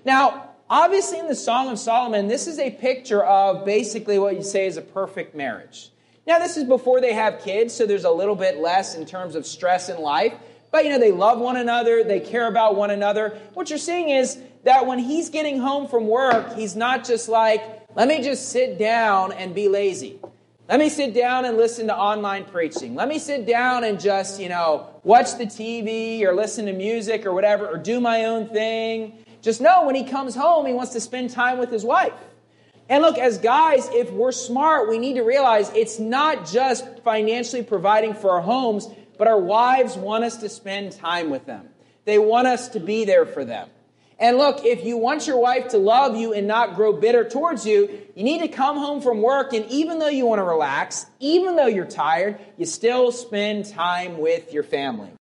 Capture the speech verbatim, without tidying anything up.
Now, obviously in the Song of Solomon, this is a picture of basically what you say is a perfect marriage. Now, this is before they have kids, so there's a little bit less in terms of stress in life. But, you know, they love one another. They care about one another. What you're seeing is that when he's getting home from work, he's not just like, let me just sit down and be lazy. Let me sit down and listen to online preaching. Let me sit down and just, you know, watch the T V or listen to music or whatever, or do my own thing. Just know when he comes home, he wants to spend time with his wife. And look, as guys, if we're smart, we need to realize it's not just financially providing for our homes, but our wives want us to spend time with them. They want us to be there for them. And look, if you want your wife to love you and not grow bitter towards you, you need to come home from work, and even though you want to relax, even though you're tired, you still spend time with your family.